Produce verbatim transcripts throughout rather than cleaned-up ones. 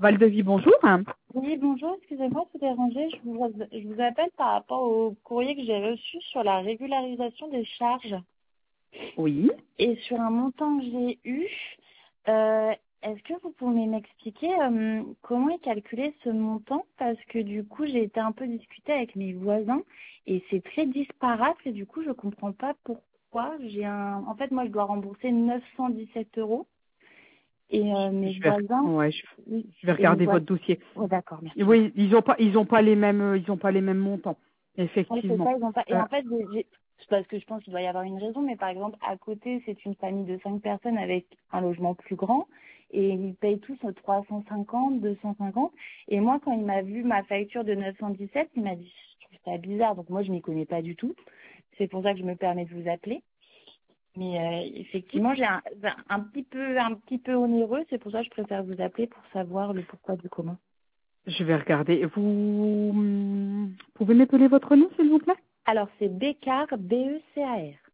Val-de-Vie, bonjour. Oui, bonjour, excusez-moi de vous déranger. Je vous, je vous appelle par rapport au courrier que j'ai reçu sur la régularisation des charges Oui. et sur un montant que j'ai eu. Euh, Est-ce que vous pouvez m'expliquer euh, comment est calculé ce montant? Parce que du coup, j'ai été un peu discuter avec mes voisins et c'est très disparate et du coup, je comprends pas pourquoi. J'ai un, en fait, moi, je dois rembourser neuf cent dix-sept euros et euh, mes Je vais, voisins, ouais, je, oui, je vais et mes regarder voisins. votre dossier. Oh, d'accord, merci beaucoup. Oui, ils ont pas, ils ont pas les mêmes, euh, ils ont pas les mêmes montants. Oui, c'est Effectivement. ça, ils ont pas. Et Euh, en fait, j'ai, j'ai- c'est parce que je pense qu'il doit y avoir une raison, mais par exemple, à côté, c'est une famille de cinq personnes avec un logement plus grand, et ils payent tous trois cent cinquante, deux cent cinquante. Et moi, quand il m'a vu ma facture de neuf cent dix-sept, il m'a dit, je trouve ça bizarre. Donc moi, je m'y connais pas du tout. C'est pour ça que je me permets de vous appeler. Mais euh, effectivement, j'ai un, un petit peu, un petit peu onéreux. C'est pour ça que je préfère vous appeler pour savoir le pourquoi du comment. je vais regarder. Vous hum, pouvez m'épeler votre nom, s'il vous plaît, Alors, c'est Bécard, B E C A R.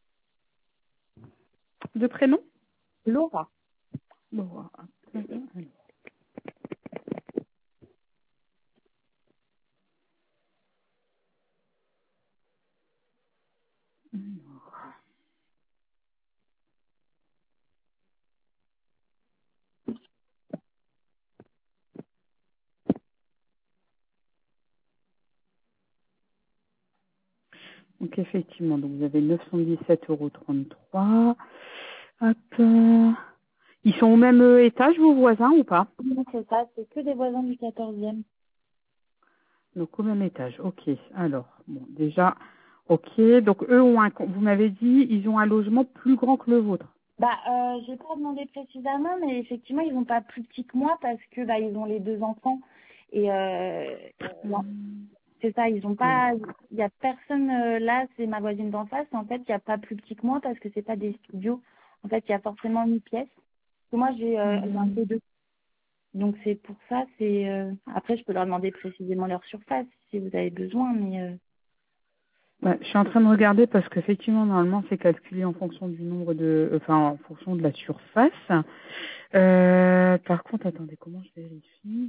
de prénom. Laura. Bon, donc effectivement, donc vous avez neuf cent dix-sept euros trente-trois. Hop. euh, Ils sont au même euh, étage, vos voisins, ou pas? Oui, c'est ça, c'est que des voisins du quatorzième. Donc au même étage. Ok. Alors, bon, déjà, ok. Donc eux ont un, vous m'avez dit, ils ont un logement plus grand que le vôtre. Bah, euh, j'ai pas demandé précisément, mais effectivement, ils n'ont pas plus petit que moi parce que bah ils ont les deux enfants et euh, non, c'est ça, ils ont pas, il y a personne euh, là, c'est ma voisine d'en face. En fait, il y a pas plus petit que moi parce que c'est pas des studios. En fait, il y a forcément une pièce. Parce que moi, j'ai euh, j'ai un Mhm. T deux, donc c'est pour ça. C'est euh, après, je peux leur demander précisément leur surface si vous avez besoin, mais euh, Ouais, je suis en train de regarder parce qu'effectivement, normalement, c'est calculé en fonction du nombre de, enfin, en fonction de la surface. Euh, par contre, attendez, comment je vérifie?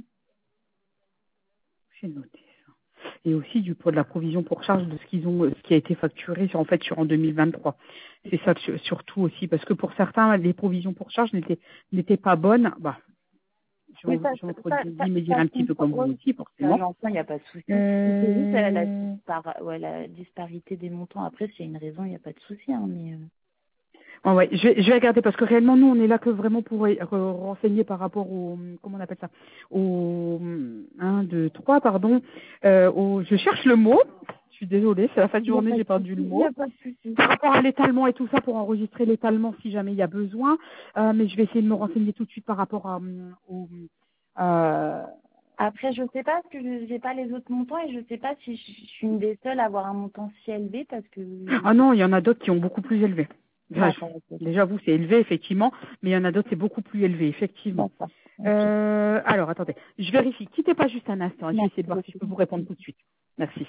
J'ai noté ça. Et aussi du poids de la provision pour charge de ce qu'ils ont, ce qui a été facturé sur, en fait, sur en deux mille vingt-trois. C'est ça que je- surtout aussi, parce que pour certains, les provisions pour charge n'étaient, n'étaient pas bonnes. Bah, oui, j'en ça, j'en ça, ça, dis me dire ça, un je petit peu comprends. comme Ouais. vous aussi, Euh, forcément. non, ça, il n'y a pas de souci. C'est juste euh, la, Euh, dispar- ouais, la disparité des montants. Après, s'il y a une raison, il n'y a pas de souci. Hein, mais, euh, ouais, ouais, je vais, je vais regarder parce que réellement nous on est là que vraiment pour re- re- renseigner par rapport au, comment on appelle ça, au un, deux, trois, pardon. Euh, au, je cherche le mot. Je suis désolée, c'est la fin de Il n'y a journée, pas de j'ai perdu souci. le Il n'y mot. a pas de souci. Par rapport à l'étalement et tout ça pour enregistrer l'étalement si jamais il y a besoin. Euh, mais je vais essayer de me renseigner tout de suite par rapport à, euh, au, euh, Après, je sais pas parce que je n'ai pas les autres montants et je sais pas si je, je suis une des seules à avoir un montant si élevé parce que ah je... non, il y en a d'autres qui ont beaucoup plus élevé. Déjà, D'accord, ok. je- déjà, vous, c'est élevé, effectivement, mais il y en a d'autres, c'est beaucoup plus élevé, effectivement. D'accord. Ok. Euh, alors, attendez, je vérifie. Quittez pas juste un instant. Je vais Merci essayer de voir si je beaucoup. peux vous répondre tout de suite. Merci.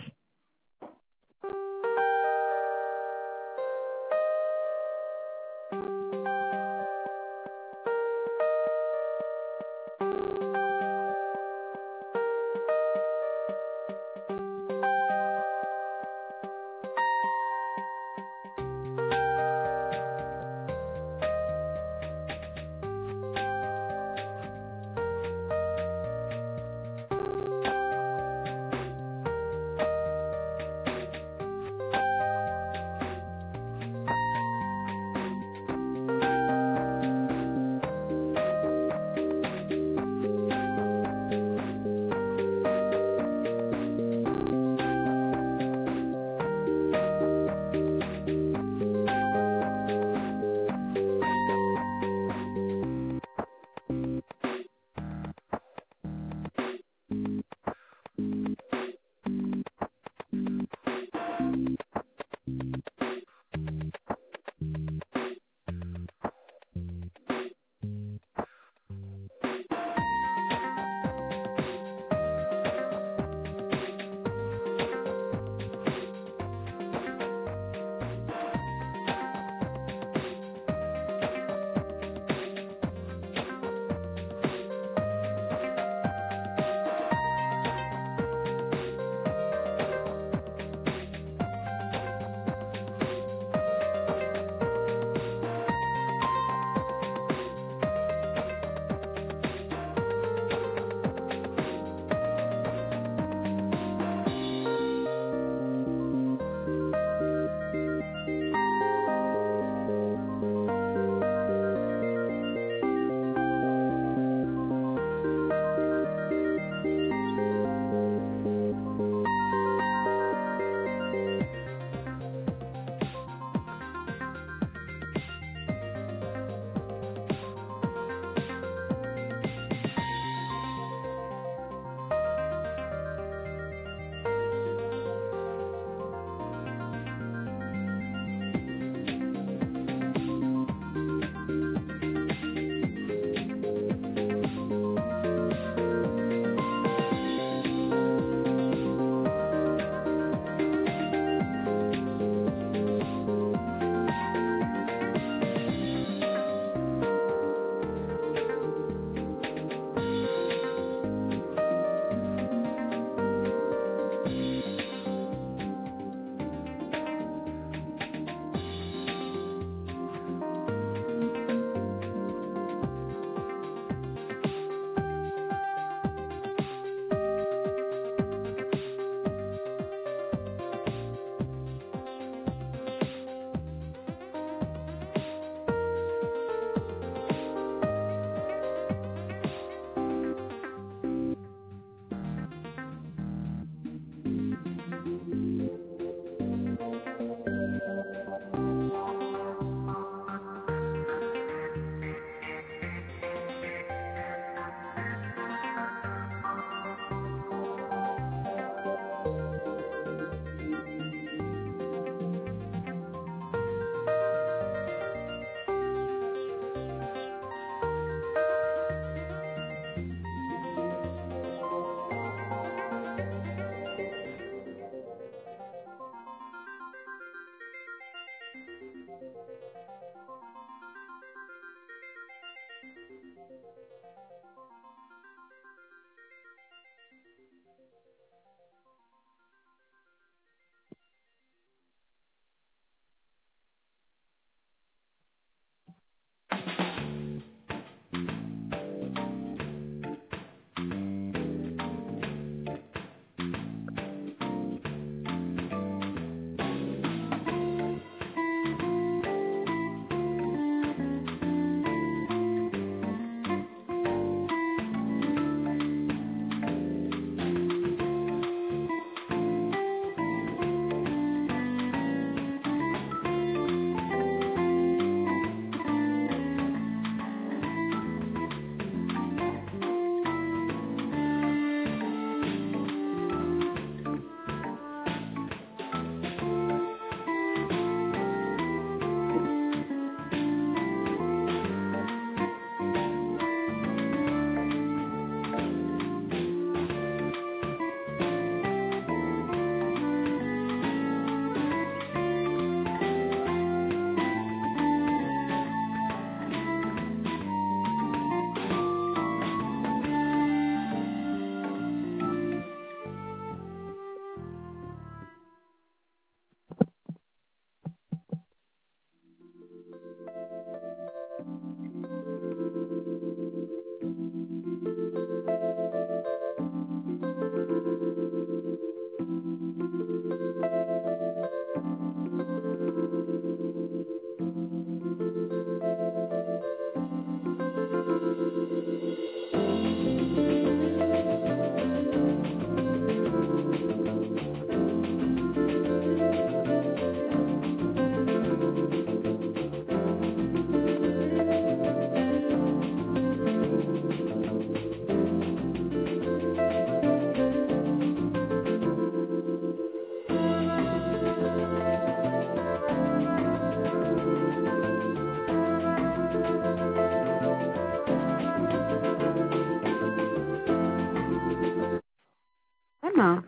Anne,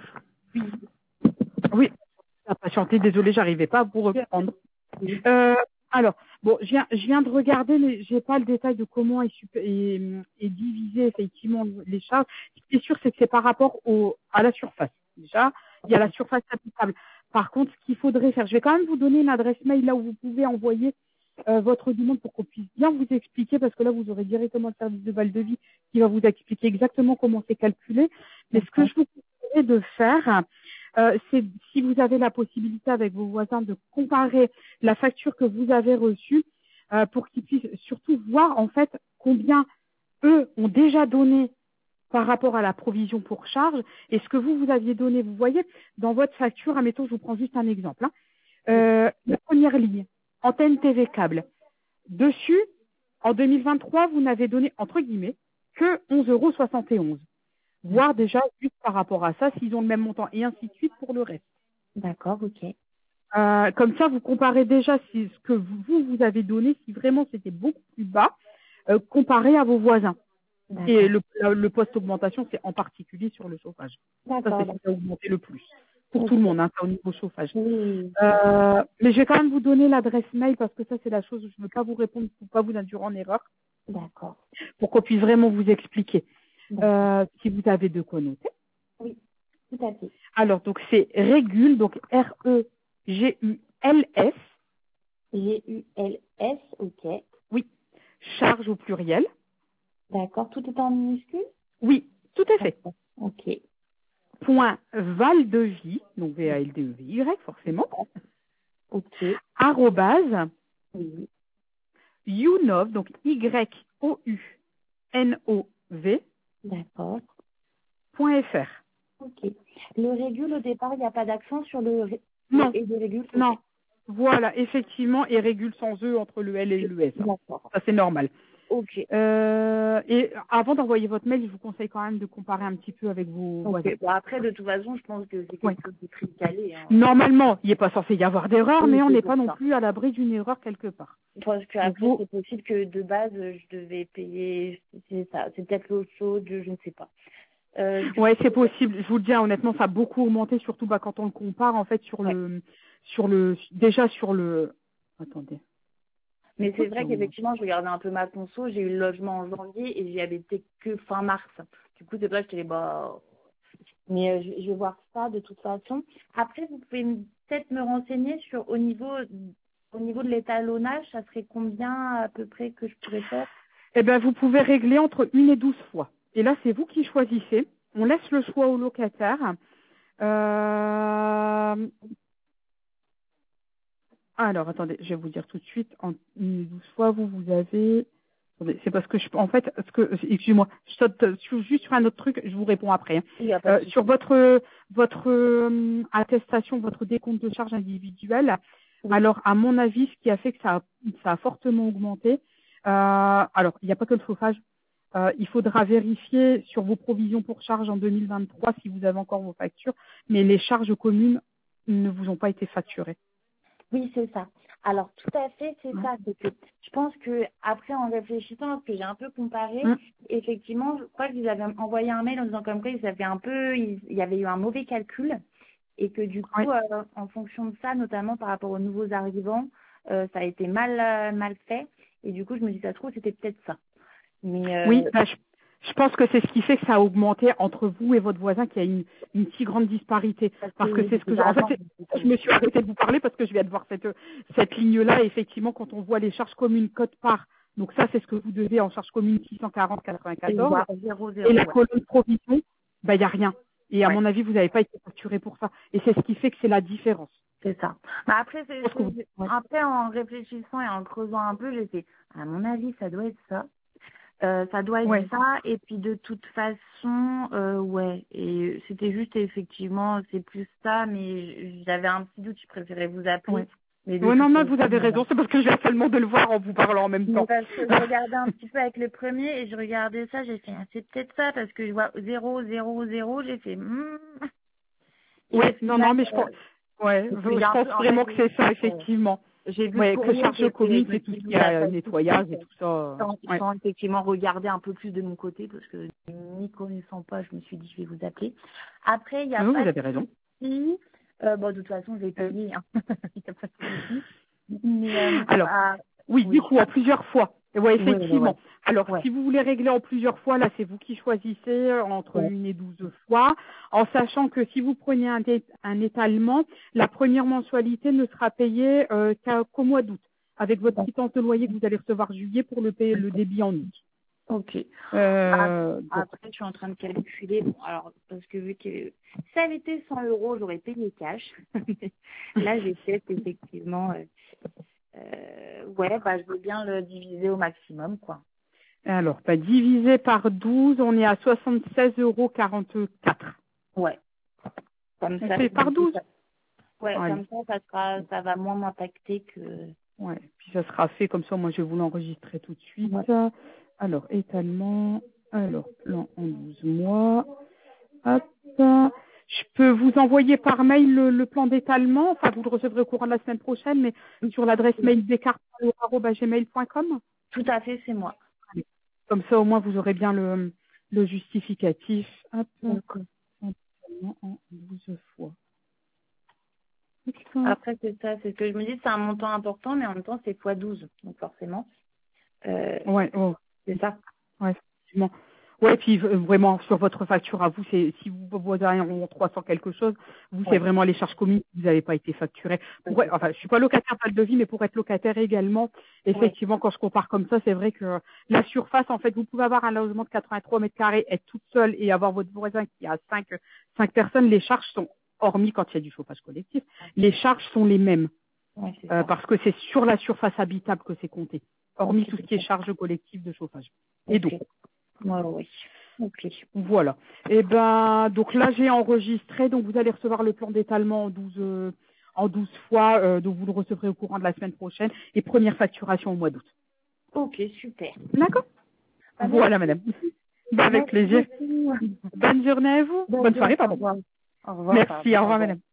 oui, à patienter, désolée, j'arrivais pas à vous reprendre. Euh, alors, bon, je viens, je viens de regarder, mais j'ai pas le détail de comment est, sup- est, est divisé effectivement les charges. Ce qui est sûr, c'est que c'est par rapport au, à la surface. Déjà, il y a la surface applicable. Par contre, ce qu'il faudrait faire, je vais quand même vous donner une adresse mail là où vous pouvez envoyer euh, votre demande pour qu'on puisse bien vous expliquer, parce que là, vous aurez directement le service de Val de Vie qui va vous expliquer exactement comment c'est calculé. Mais ce que je vous conseillerais de faire, euh, c'est si vous avez la possibilité avec vos voisins de comparer la facture que vous avez reçue euh, pour qu'ils puissent surtout voir en fait combien eux ont déjà donné par rapport à la provision pour charge et ce que vous, vous aviez donné. Vous voyez, dans votre facture, admettons, je vous prends juste un exemple. Hein. Euh, la première ligne, antenne T V câble. Dessus, en deux mille vingt-trois, vous n'avez donné, entre guillemets, que onze euros soixante et onze. Voir déjà, juste par rapport à ça, s'ils ont le même montant, et ainsi de suite pour le reste. D'accord, ok. Euh, comme ça, vous comparez déjà si ce que vous, vous avez donné, si vraiment c'était beaucoup plus bas, euh, comparé à vos voisins. Et le, le, le post-augmentation, c'est en particulier sur le chauffage. Ça, c'est ce qui a augmenté le plus. Pour okay. tout le monde, hein, ça, au niveau chauffage. Oui. Euh, mais je vais quand même vous donner l'adresse mail parce que ça, c'est la chose où je ne veux pas vous répondre pour ne pas vous induire en erreur. D'accord. Pour qu'on puisse vraiment vous expliquer. Euh, si vous avez de quoi noter. Oui, tout à fait. Alors, donc, c'est Régule, donc R E G U L S. G U L S, ok. Oui. Charge au pluriel. D'accord. Tout est en minuscule? Oui, tout à fait. Ok. Point Valdevie, donc V A L D E V Y, forcément. Ok. Arrobase. Oui. Younov, donc Y O U N O V. D'accord. Point F R. Ok. Le régule, au départ, il n'y a pas d'accent sur le ré... Non. et le régule. Okay. Non. Voilà, effectivement, et régule sans E entre le L et le S. D'accord. Ça, c'est normal. Ok. Euh, et avant d'envoyer votre mail, je vous conseille quand même de comparer un petit peu avec vos okay. voisins. Bon, après, de toute façon, je pense que c'est quelque ouais. chose de très calé. Hein. Normalement, il n'est pas censé y avoir d'erreur, oui, mais on n'est pas ça. non plus à l'abri d'une erreur quelque part. Parce qu'après, vous... c'est possible que de base, je devais payer, c'est ça, c'est peut-être l'eau chaude, je ne sais pas. Euh, ouais, c'est possible. Je vous le dis, hein, honnêtement, ça a beaucoup augmenté, surtout bah, quand on le compare en fait sur ouais. le, sur le, déjà sur le attendez. Mais c'est vrai Pourquoi qu'effectivement, je regardais un peu ma conso, j'ai eu le logement en janvier et j'y habité que fin mars. Du coup, c'est vrai que j'étais bah. Mais euh, je, je vais voir ça de toute façon. Après, vous pouvez me- peut-être me renseigner sur au niveau au niveau de l'étalonnage, ça serait combien à peu près que je pourrais faire? Eh bien, vous pouvez régler entre une et douze fois. Et là, c'est vous qui choisissez. On laisse le choix au locataire. Euh, Alors, attendez, je vais vous dire tout de suite. En une et douze fois, vous, vous avez... Attendez, c'est parce que je... En fait, ce que... excusez-moi, je saute euh, sur- juste sur un autre truc, je vous réponds après. hein. Il n'y a pas de Euh, souci. sur votre votre euh, attestation, votre décompte de charges individuelles, Oui. alors, à mon avis, ce qui a fait que ça a, ça a fortement augmenté, euh, alors, il n'y a pas que le chauffage. Euh, il faudra vérifier sur vos provisions pour charges en deux mille vingt-trois si vous avez encore vos factures, mais les charges communes ne vous ont pas été facturées. Oui, c'est ça. Alors, tout à fait, c'est Ouais. ça. C'est que je pense que après, en réfléchissant, parce que j'ai un peu comparé, Hum, effectivement, je crois qu'ils avaient envoyé un mail en disant comme quoi ils avaient un peu, ils- il y avait eu un mauvais calcul et que du ouais. coup, euh, en fonction de ça, notamment par rapport aux nouveaux arrivants, euh, ça a été mal euh, mal fait. Et du coup, je me dis, ça se trouve, c'était peut-être ça. Mais Oui, euh, bah, je, je pense que c'est ce qui fait que ça a augmenté entre vous et votre voisin, qu'il y a une, une si grande disparité. parce Parce que que c'est ce que je, déjà en fait, avant, c'est- je me suis arrêtée de vous parler parce que je viens de voir cette, cette ligne-là. Et effectivement, quand on voit les charges communes code part, donc ça, c'est ce que vous devez en charges communes six cent quarante et quatre-vingt-quatorze. voir zéro Et zéro, la ouais. colonne provision, bah, il n'y a rien. Et à Ouais. mon avis, vous n'avez pas été facturé pour ça. Et c'est ce qui fait que c'est la différence. C'est ça. Mais après, Je c'est, pense que vous- c'est- ouais. après, en réfléchissant et en creusant un peu, j'ai fait, à mon avis, ça doit être ça. Euh, ça doit être Ouais. ça. Et puis, de toute façon, euh, ouais. Et c'était juste, effectivement, c'est plus ça. Mais j'avais un petit doute, je préférais vous appeler. Ouais. Mais de Ouais, non, toute non, façon, vous avez voilà. raison. C'est parce que je viens seulement de le voir en vous parlant en même Mais temps. parce que je regardais un petit peu avec le premier et je regardais ça, j'ai fait, ah, c'est peut-être ça parce que je vois zéro zéro zéro, j'ai fait, hmm. Et au Ouais, non, final, non, mais je euh, pense, ouais, et puis j'ai je un pense peu, en fait, vraiment que c'est ça, j'ai effectivement. j'ai vu le Ouais, que courrier, charge j'ai fait, commune, je me c'est tout suis ce dit, qui je est vous euh, appelle tout de suite, nettoyage et tout ça. sans, Ouais. sans effectivement regarder un peu plus de mon côté, parce que n'y connaissant pas, je me suis dit, je vais vous appeler. Après, il n'y a Non, vous pas de avez raison. souci. Euh, bon, de toute façon, je vais payer, hein. Il n'y a pas de souci. Mais, euh, Alors, ah, oui, du oui, coup, en plusieurs fois. Ouais, oui, oui, oui. effectivement. Alors, Ouais, si vous voulez régler en plusieurs fois, là, c'est vous qui choisissez euh, entre ouais. une et douze fois, en sachant que si vous prenez un, dé- un étalement, la première mensualité ne sera payée euh, qu'à- qu'au mois d'août, avec votre Bon, quittance de loyer que vous allez recevoir juillet pour le, payer, le débit en août. ok. Ap- Euh, donc, Après, je suis en train de calculer. Bon, alors, parce que vu que si ça avait été cent euros, j'aurais payé cash. Là, j'ai fait effectivement. Euh, euh, ouais, bah, je veux bien le diviser au maximum, quoi. alors, bah, divisé par douze, on est à soixante-seize euros quarante-quatre. Ouais. Comme On ça, fait du par coup, douze. ça, ouais, Allez. comme ça, ça sera, ça va moins m'impacter que. Ouais. Puis ça sera fait comme ça. Moi, je vais vous l'enregistrer tout de suite. Ouais. Alors, étalement. Alors, plan en douze mois. Hop. Je peux vous envoyer par mail le, le plan d'étalement. Enfin, vous le recevrez au courant de la semaine prochaine, mais sur l'adresse mail descartes arobase gmail point com. Tout à fait, c'est moi. Comme ça, au moins, vous aurez bien le, le justificatif. Hop. D'accord. Étalement en douze fois. Hop. Après, c'est ça, c'est ce que je me dis, c'est un montant important, mais en même temps, c'est fois douze. Donc, forcément, euh, Ouais, oh, c'est ça. ouais, effectivement. Ouais, puis euh, vraiment sur votre facture à vous, c'est si vous vous avez en trois cents quelque chose, vous c'est Ouais. vraiment les charges communes qui vous n'avez pas été facturées. Pour, Ok. enfin, je suis pas locataire pas de vie, mais pour être locataire également, Ouais. effectivement, quand je compare comme ça, c'est vrai que la surface, en fait, vous pouvez avoir un logement de quatre-vingt-trois mètres carrés, être toute seule et avoir votre voisin qui a cinq cinq personnes, les charges sont hormis quand il y a du chauffage collectif, les charges sont les mêmes Ouais, c'est euh, ça. parce que c'est sur la surface habitable que c'est compté, hormis Ok. tout ce qui est charges collectives de chauffage et d'eau. Ok. Ouais, ouais. Ok. Voilà. Et ben donc là j'ai enregistré, donc vous allez recevoir le plan d'étalement en douze euh, en douze fois, euh, donc vous le recevrez au courant de la semaine prochaine et première facturation au mois d'août. Ok, super. D'accord. Ah, Voilà merci. madame. Ben, avec Merci plaisir. beaucoup. Bonne journée à vous. Bonne Bonne soirée, journée. Au pardon. revoir. Au revoir, Merci, pardon. au Au revoir revoir. madame.